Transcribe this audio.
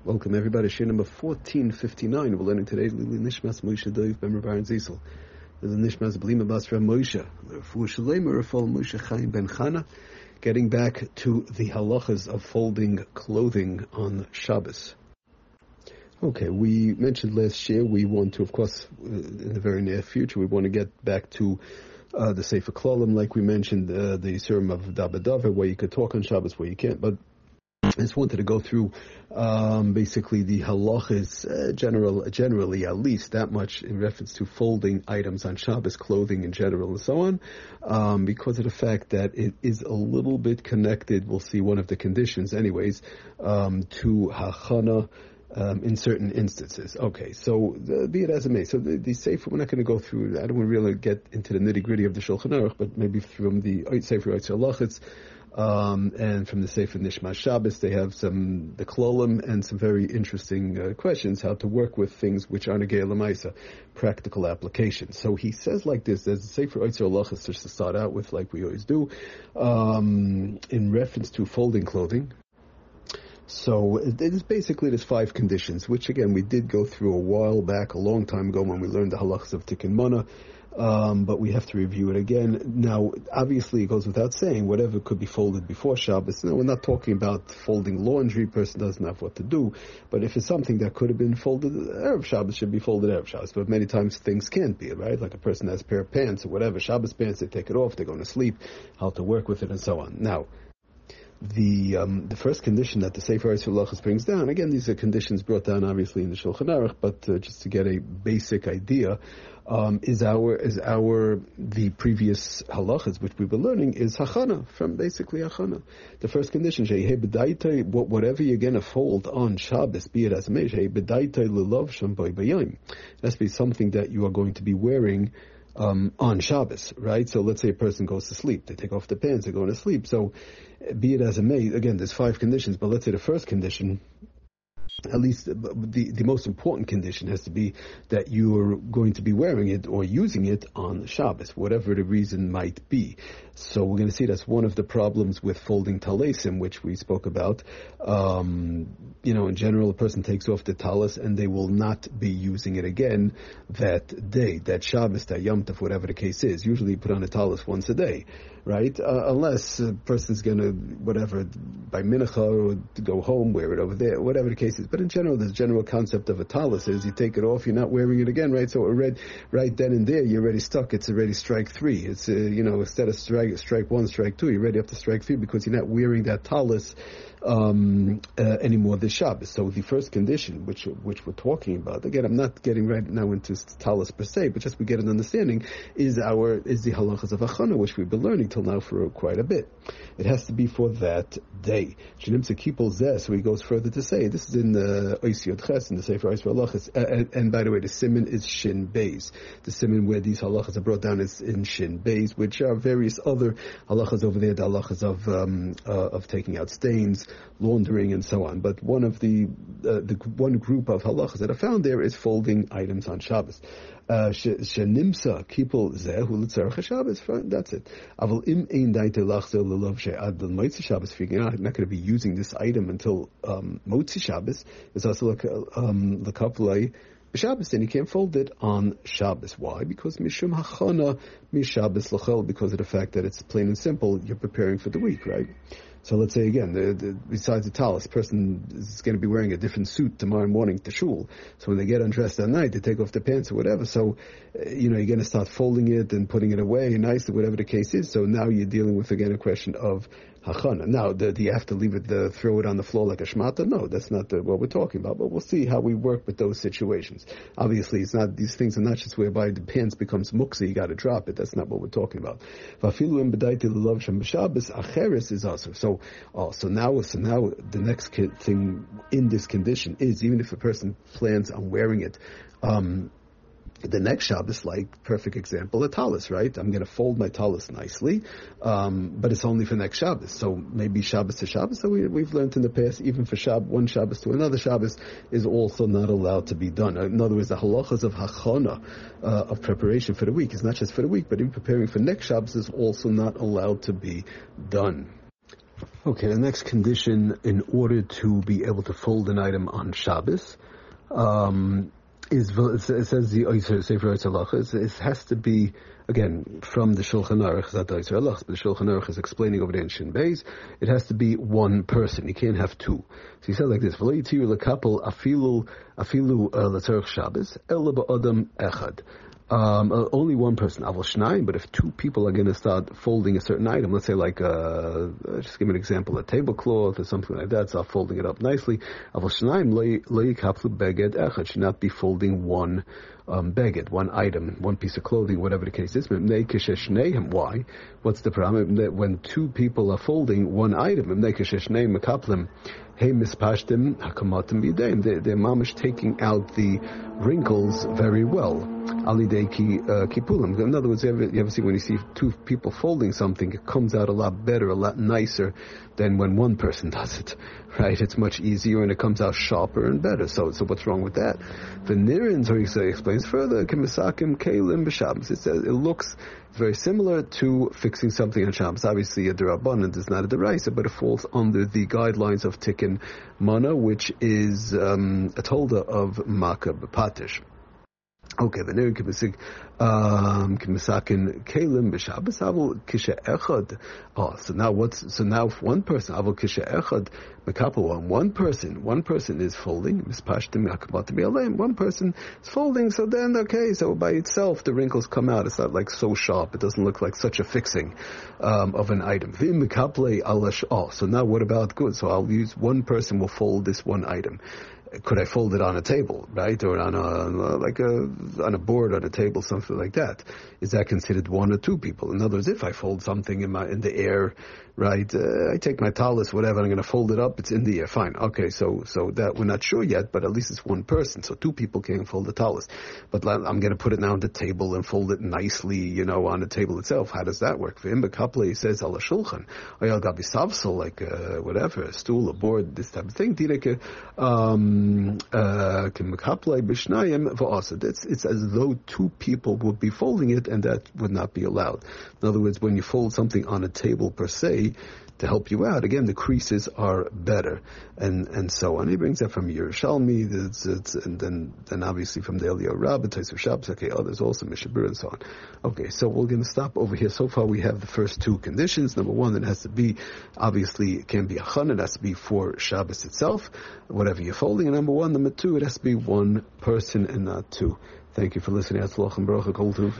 Welcome everybody. Shir number 1459. We're learning today Lili Nishmas Moshe Doiv Ben Baron Zisel. The Nishmas Blima Basra Moshe. Refuah Shalema Rafal Moshe Chaim Ben Chana. Getting back to the halachas of folding clothing on Shabbos. Okay, we mentioned last year we want to, of course, in the very near future, we want to get back to the Sefer Klalim, like we mentioned, the Yisurim of Dabadavar, where you could talk on Shabbos, where you can't, but I just wanted to go through basically the halachas, generally at least that much in reference to folding items on Shabbos, clothing in general, and so on, because of the fact that it is a little bit connected. We'll see one of the conditions, anyways, to hachana. In certain instances. Okay, so be it as it may. So the Sefer, we're not going to go through, I don't want to really get into the nitty-gritty of the Shulchan Aruch, but maybe from the Sefer Yitzhak Halachos, and from the Sefer Nishmas Shabbos, they have the Klolim and some very interesting questions, how to work with things which are Negei Lamaisa, practical applications. So he says like this, there's the Sefer Yitzhak Halachos, just to start out with, like we always do, in reference to folding clothing. So there's there's 5 conditions, which again we did go through a while back, a long time ago when we learned the halachas of Tikkun Mana, but we have to review it again. Now, obviously it goes without saying, whatever could be folded before Shabbos. Now, we're not talking about folding laundry, person doesn't have what to do, but if it's something that could have been folded Erev Shabbos, should be folded Erev Shabbos, but many times things can't be, right? Like a person has a pair of pants or whatever, Shabbos pants, they take it off, they're going to sleep, how to work with it and so on. Now, the first condition that the Sefer Yitzhak Halachos brings down, again, these are conditions brought down obviously in the Shulchan Aruch, but just to get a basic idea, is the previous halachas which we've been learning is hachana, from basically hachana. The first condition, whatever you're going to fold on Shabbos, be it as a mesh, it has to be something that you are going to be wearing on Shabbos, right? So let's say a person goes to sleep, they take off the pants, they're going to sleep. So be it as it may, again, there's 5 conditions, but let's say the first condition, at least the most important condition, has to be that you're going to be wearing it or using it on Shabbos, whatever the reason might be. So we're going to see that's one of the problems with folding talesim, which we spoke about. In general, a person takes off the talis and they will not be using it again that day, that Shabbos, that Yom Tov, whatever the case is. Usually you put on a talis once a day, right? Unless a person's going to, whatever, by mincha, or to go home, wear it over there, whatever the case is. But in general, the general concept of a talis is you take it off, you're not wearing it again, right? So right then and there, you're already stuck. It's already strike 3. It's, instead of strike 1, strike 2, you're ready up to strike 3 because you're not wearing that talis anymore this Shabbos. So the first condition, which we're talking about, again, I'm not getting right now into talis per se, but just we get an understanding, is the halachas of achana, which we've been learning till now for quite a bit. It has to be for that day. So he goes further to say, this is in the Ois Yod Ches, in the Sefer Yitzhak Halachos, and by the way, the siman is Shin Beis. The siman where these halachas are brought down is in Shin Beis, which are various other halachas over there, the halachas of taking out stains, laundering, and so on. But one of the one group of halachas that are found there is folding items on Shabbos. Shenimsa kipul zehu l'tzarech Shabbos. That's it. Aval im ein daite lachzel lelav she'ad l'moitzi Shabbos. If you're not going to be using this item until Motzi Shabbos, it's also like l'kavlei Shabbos, then you can't fold it on Shabbos. Why? Because mishum hachana mishabbos l'chol, because of the fact that it's plain and simple, you're preparing for the week, right? So let's say again, besides the talis, person is going to be wearing a different suit tomorrow morning to shul. So when they get undressed at night, they take off their pants or whatever. So, you're going to start folding it and putting it away nicely, whatever the case is. So now you're dealing with, again, a question of hachana. Now, do you have to leave it, throw it on the floor like a shmata? No, that's not what we're talking about. But we'll see how we work with those situations. Obviously, it's not, these things are not just whereby the pants becomes muksa, you got to drop it. That's not what we're talking about. Is also. So now the next thing in this condition is, even if a person plans on wearing it, the next Shabbos, like perfect example, a talis, right? I'm going to fold my talis nicely, but it's only for next Shabbos. So maybe Shabbos to Shabbos. So we've learned in the past, even for one Shabbos to another Shabbos is also not allowed to be done. In other words, the halachas of hachana, of preparation for the week, is not just for the week, but in preparing for next Shabbos is also not allowed to be done. Okay, the next condition in order to be able to fold an item on Shabbos it says the Sefer Halacha. It has to be, again, from the Shulchan Aruch, not the Sefer Halacha, but the Shulchan Aruch is explaining over there in Shin Beis. It has to be one person. You can't have two. So he says like this: "V'lo yitiru lekapel afilu l'tzarech Shabbos ela ba'adam echad." Only one person, avol shnayim, but if two people are going to start folding a certain item, let's say like, just give me an example, a tablecloth or something like that, start folding it up nicely, avol shnayim lo yikaplu beged echad, should not be folding one beged, one item, one piece of clothing, whatever the case is. Why? What's the problem? That when two people are folding one item, they're mamish taking out the wrinkles very well. In other words, you ever see when you see two people folding something, it comes out a lot better, a lot nicer than when one person does it, right? It's much easier and it comes out sharper and better. So what's wrong with that? The Nirin, so he explains further, it says it looks very similar to fixing something on Shabbos. Obviously, a D'Rabbanan is not a D'Oraisa, but it falls under the guidelines of Tikkun Mana, which is a tolda of Makah B'Patish. Okay, the Neri Kimisakin Kalim B'Shabbos Avol Kisha Echad. Oh, so now if one person Avol Kisha Echad Mekapel one person is folding Mispashtim Akabatim Yaleim. One person is folding. So then, okay, so by itself the wrinkles come out. It's not like so sharp. It doesn't look like such a fixing of an item. Vim Mekaple Alash. Oh, so now what about good? So I'll use one person will fold this one item. Could I fold it on a table, right, or on a board on a table, something like that? Is that considered one or two people? In other words, if I fold something in the air, right, I take my talus, whatever, I'm going to fold it up, it's in the air, fine. Okay, so that we're not sure yet, but at least it's one person, so two people can't fold the talus. But I'm going to put it now on the table and fold it nicely, on the table itself. How does that work? For him, he says, ala shulchan, like whatever, a stool, a board, this type of thing. It's as though two people would be folding it, and that would not be allowed. In other words, when you fold something on a table per se, to help you out, again, the creases are better, and so on. He brings that from Yerushalmi, and then obviously from the Eliyahu Rabbah, Tosef Shabbos, okay, there's also Mishabur and so on. Okay, so we're going to stop over here. So far we have the first two conditions. Number one, it has to be, obviously it can be a chana, it has to be for Shabbos itself, whatever you're folding. And number one, number two, it has to be one person and not two. Thank you for listening.